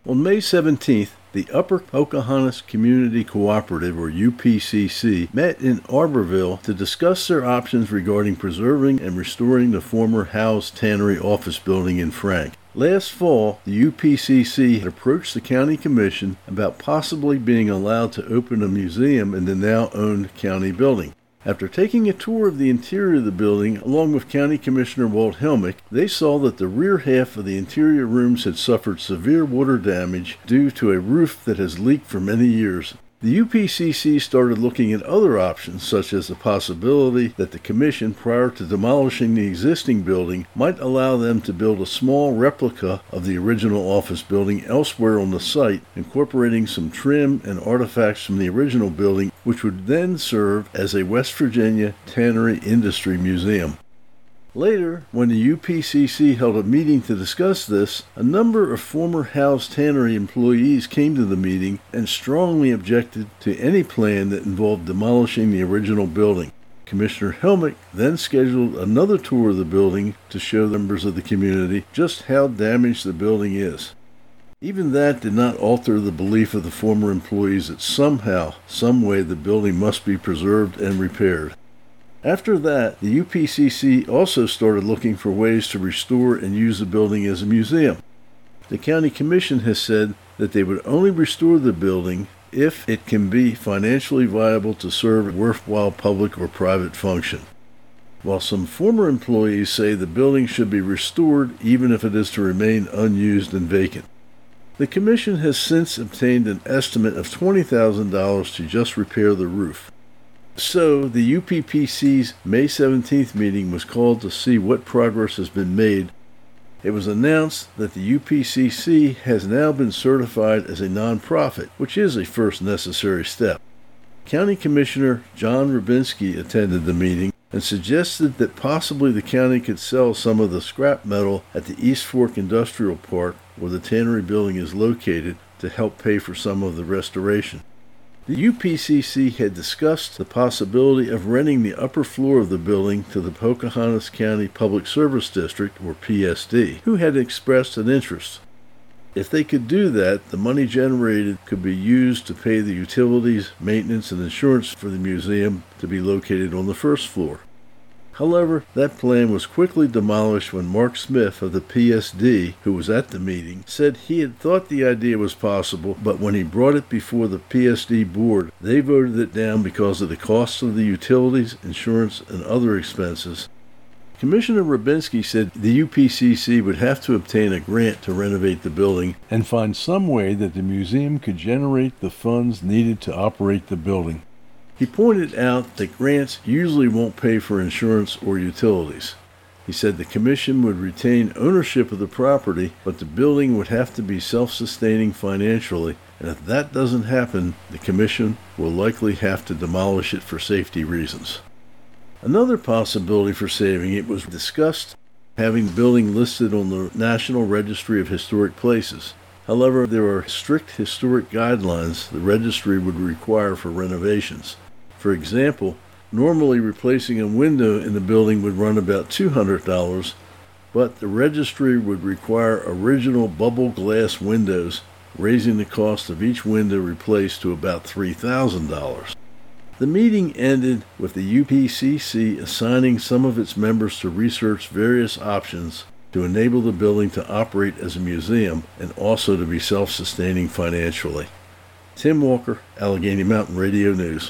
On May 17th, the Upper Pocahontas Community Cooperative, or UPCC, met in Arborville to discuss their options regarding preserving and restoring the former Howe's Tannery office building in Frank. Last fall, the UPCC had approached the County Commission about possibly being allowed to open a museum in the now-owned county building. After taking a tour of the interior of the building, along with County Commissioner Walt Helmick, they saw that the rear half of the interior rooms had suffered severe water damage due to a roof that has leaked for many years. The UPCC started looking at other options, such as the possibility that the Commission, prior to demolishing the existing building, might allow them to build a small replica of the original office building elsewhere on the site, incorporating some trim and artifacts from the original building, which would then serve as a West Virginia Tannery Industry Museum. Later, when the UPCC held a meeting to discuss this, a number of former Howe's Tannery employees came to the meeting and strongly objected to any plan that involved demolishing the original building. Commissioner Helmick then scheduled another tour of the building to show members of the community just how damaged the building is. Even that did not alter the belief of the former employees that somehow, some way, the building must be preserved and repaired. After that, the UPCC also started looking for ways to restore and use the building as a museum. The County Commission has said that they would only restore the building if it can be financially viable to serve a worthwhile public or private function. While some former employees say the building should be restored even if it is to remain unused and vacant. The Commission has since obtained an estimate of $20,000 to just repair the roof. So, the UPPC's May 17th meeting was called to see what progress has been made. It was announced that the UPCC has now been certified as a nonprofit, which is a first necessary step. County Commissioner John Rubinski attended the meeting and suggested that possibly the county could sell some of the scrap metal at the East Fork Industrial Park, where the Tannery building is located, to help pay for some of the restoration. The UPCC had discussed the possibility of renting the upper floor of the building to the Pocahontas County Public Service District, or PSD, who had expressed an interest. If they could do that, the money generated could be used to pay the utilities, maintenance, and insurance for the museum to be located on the first floor. However, that plan was quickly demolished when Mark Smith of the PSD, who was at the meeting, said he had thought the idea was possible, but when he brought it before the PSD board, they voted it down because of the costs of the utilities, insurance, and other expenses. Commissioner Rubinski said the UPCC would have to obtain a grant to renovate the building and find some way that the museum could generate the funds needed to operate the building. He pointed out that grants usually won't pay for insurance or utilities. He said the commission would retain ownership of the property, but the building would have to be self-sustaining financially, and if that doesn't happen, the commission will likely have to demolish it for safety reasons. Another possibility for saving it was discussed, having the building listed on the National Registry of Historic Places. However, there are strict historic guidelines the registry would require for renovations. For example, normally replacing a window in the building would run about $200, but the registry would require original bubble glass windows, raising the cost of each window replaced to about $3,000. The meeting ended with the UPCC assigning some of its members to research various options to enable the building to operate as a museum and also to be self-sustaining financially. Tim Walker, Allegheny Mountain Radio News.